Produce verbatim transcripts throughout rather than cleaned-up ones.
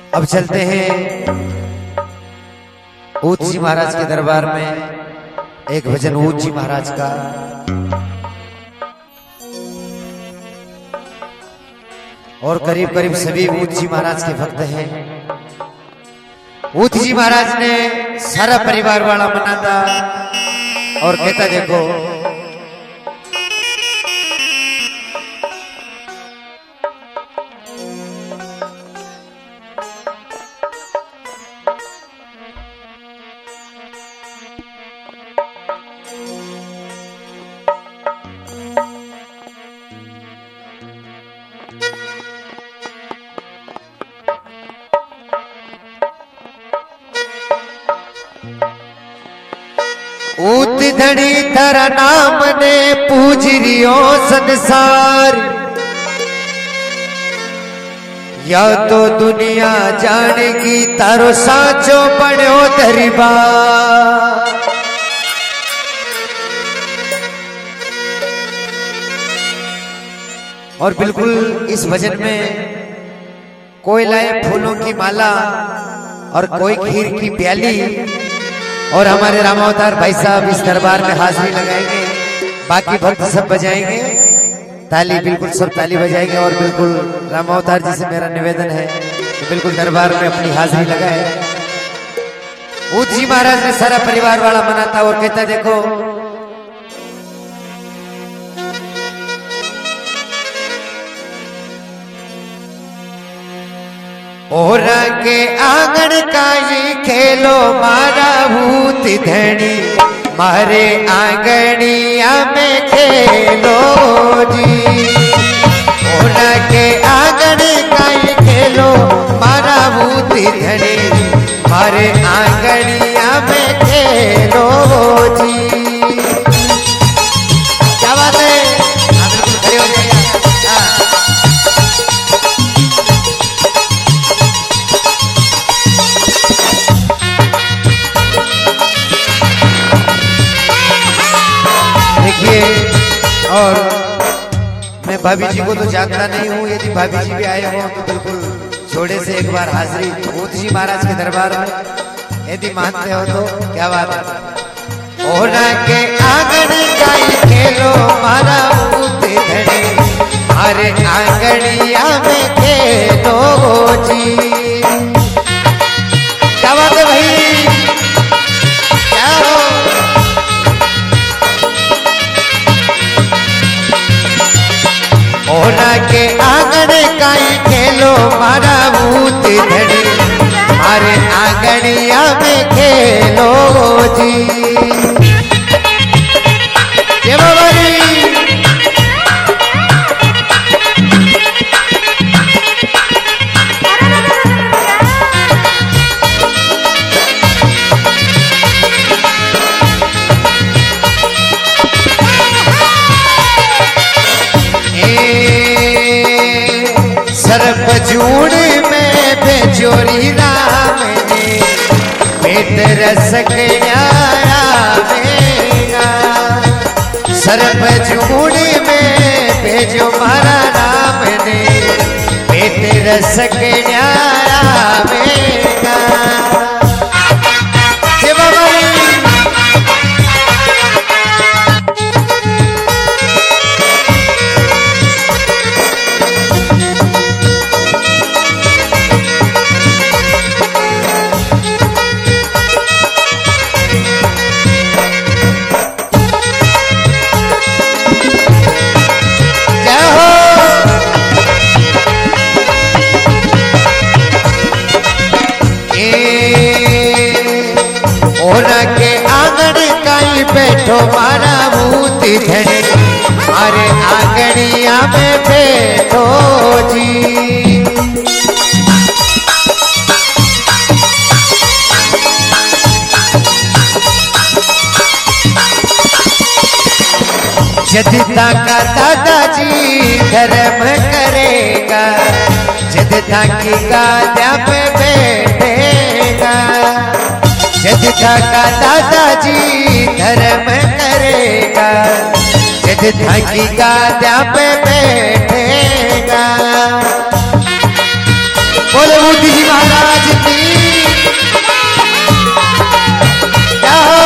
अब चलते हैं ऊत जी महाराज के दरबार में। एक भजन ऊत जी महाराज का। और करीब करीब सभी ऊत जी महाराज के भक्त हैं। ऊत जी महाराज ने सारा परिवार वाला मनाता और कहता देखो ऊत धड़ी थारा नाम ने पूज रियो संसार। या तो दुनिया जानेगी तारो साचो बनो दरबार। और बिल्कुल इस भजन में कोई लाए फूलों की माला और कोई खीर की प्याली। और हमारे रामावतार भाई साहब इस दरबार में हाजिरी लगाएंगे। बाकी भक्त सब बजाएंगे ताली, बिल्कुल सब ताली बजाएंगे। और बिल्कुल रामावतार जी से मेरा निवेदन है कि बिल्कुल दरबार में अपनी हाजिरी लगाए। ऊत जी महाराज ने सारा परिवार वाला मनाता और कहता देखो और के आंगन का ये खेलो मारा भूत धनी मारे आंगनिया में खेलो जी। और के आंगन का ये खेलो मारा भूत धनी मारे आंगनिया में खेलो जी। क्या बात है, खड़े हो जाइए। और मैं भाभी जी को तो जानता नहीं हूँ, यदि भाभी जी भी आए हो तो बिल्कुल छोड़े से एक बार हाजिरी ऊत जी महाराज के दरबार में यदि मानते हो तो क्या बात है। और के आंगन का खेलो मारा ऊत धड़े मारे आंगनिया में खेलो जी। क्या बात है भाई, क्या हो ओना के आंगन काई खेलो मारा भूत धड़ी मारे आंगनिया में खेलो जी। ये बाबरी सर्पजूड़ में बेजोरी राम ने पेट रस गया सर्पजूड़ में भेजो मारा राम ने पेट रस गया के आंगन काई बैठो मारा भूत धड़े मारे आंगनिया में बैठो जी। जदता का दादाजी धर्म करेगा जदता की गाद्या पे बैठेगा। जदता का दादाजी धर्म करेगा जदता की गाद्या पे बैठेगा। बोलो मोदी जी महाराज की क्या हो।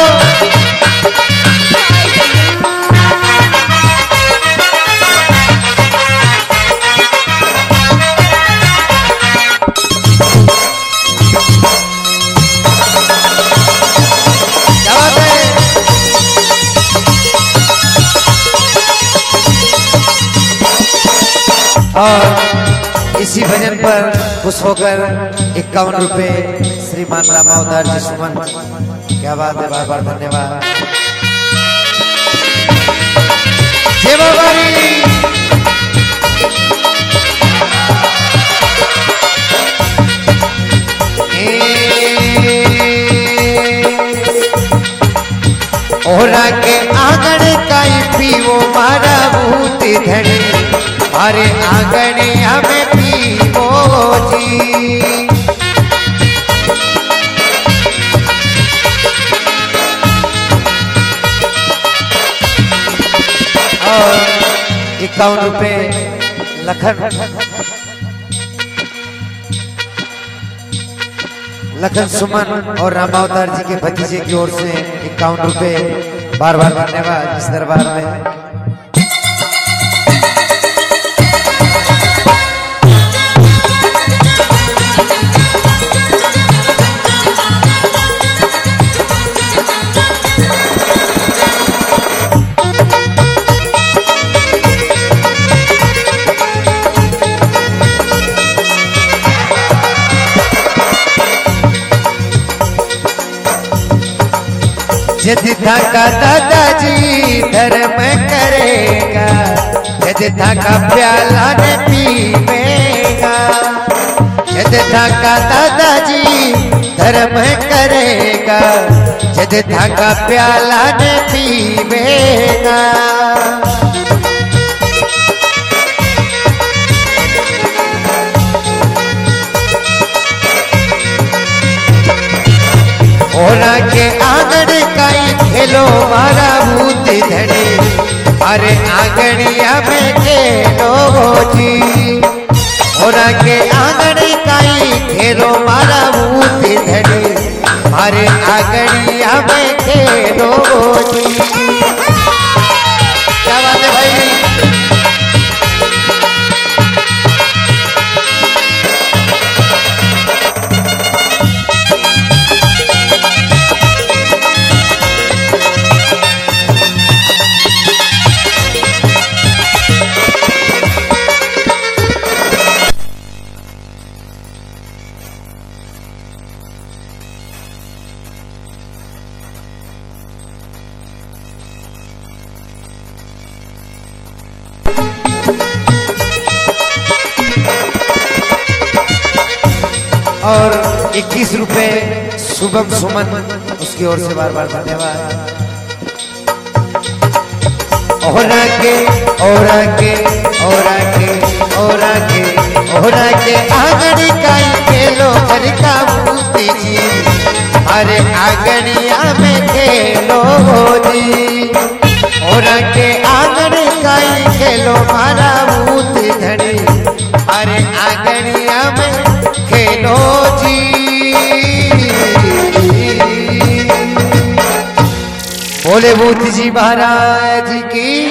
क्या बात है। और इसी भजन पर खुश होकर इक्यावन रुपए श्रीमान रामावतार जी सुमन। क्या बात है, बार बार धन्यवाद। जय बाबा री। ओरा के आंगन काई पीवो मारा भूत धनी, मारे आंगने हमें पीवो जी। और इक्यावन रुपए लखन लखन सुमन और रामावतार जी के भतीजे की ओर से इक्यावन रुपए बार बार धन्यवाद इस दरबार में। यदि था दादाजी धर्म करेगा, यदि था का प्याला न पीवेगा। यदि था का दादाजी धर्म करेगा, यदि था का प्याला न पीवेगा। ओरा के आंगन काई खेलो मारा भूत धनी, अरे आंगनिया में खेलो जी। ओरा के आंगन काई खेलो मारा भूत धनी, अरे आंगनिया में खेलो जी। क्या बात है भाई। और इक्कीस रुपए शुभम सुमन उसकी ओर से बार बार धन्यवाद। ओरा के ओरा के ओरा के ओरा के ओरा के आंगन काई खेलो घर का मूर्ति जी, अरे आंगनिया में खेलो जी। ओरा के आंगन काई खेलो मारा मूर्ति धनी, अरे आंगनिया में खेलो जी। बोले मोदी जी महाराज की।